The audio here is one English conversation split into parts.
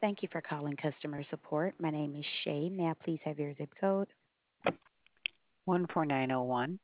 Thank you for calling customer support. My name is Shay. May I please have your zip code? 14901.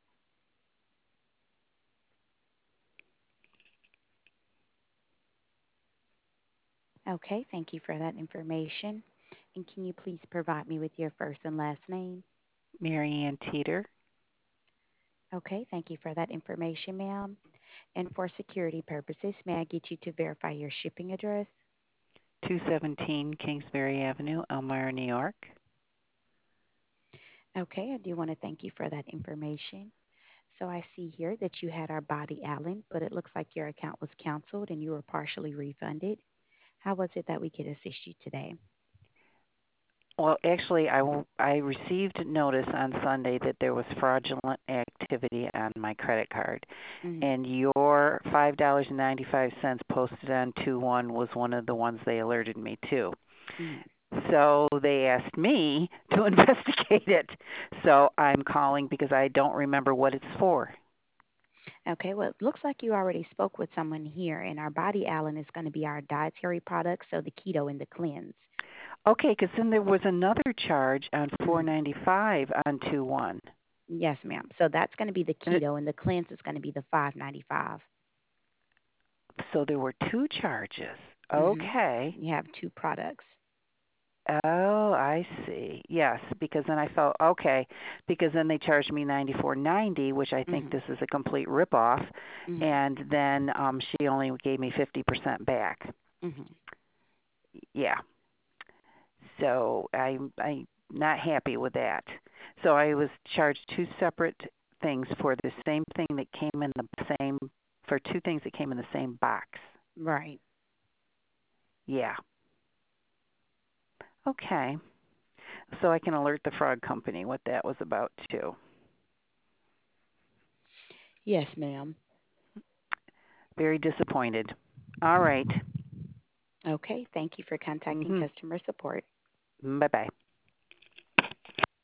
Okay, thank you for that information. And can you please provide me with your first and last name? Marianne Teeter, Okay, thank you for that information, ma'am. And for security purposes, may I get you to verify your shipping address? 217 Kingsbury Avenue, Elmira, New York. Okay, I do want to thank you for that information. So I see here that you had our body Allen, but it looks like your account was canceled and you were partially refunded. How was it that we could assist you today? Well, actually, I received notice on Sunday that there was fraudulent activity on my credit card, Mm-hmm. and your $5.95 posted on 2/1 was one of the ones they alerted me to. Mm-hmm. So they asked me to investigate it. So I'm calling because I don't remember what it's for. Okay, well, it looks like you already spoke with someone here, and our body Allen is going to be our dietary product, so the keto and the cleanse. Okay, because then there was another charge on Hmm. 495 on 2/1. Yes, ma'am. So that's going to be the And it, keto, and the cleanse is going to be the 595. so there were two charges. Mm-hmm. Okay. You have two products. Oh, I see. Yes, because then I felt okay, because then they charged me 94.90, which I think Mm-hmm. this is a complete ripoff, Mm-hmm. and then she only gave me 50% back. Mm-hmm. Yeah. So I'm not happy with that. So I was charged two separate things for the same thing that came in the same for two things that came in the same box. Right. Yeah. Okay. So I can alert the fraud company what that was about too. Yes, ma'am. Very disappointed. All right. Okay, thank you for contacting Mhm. customer support. Bye bye.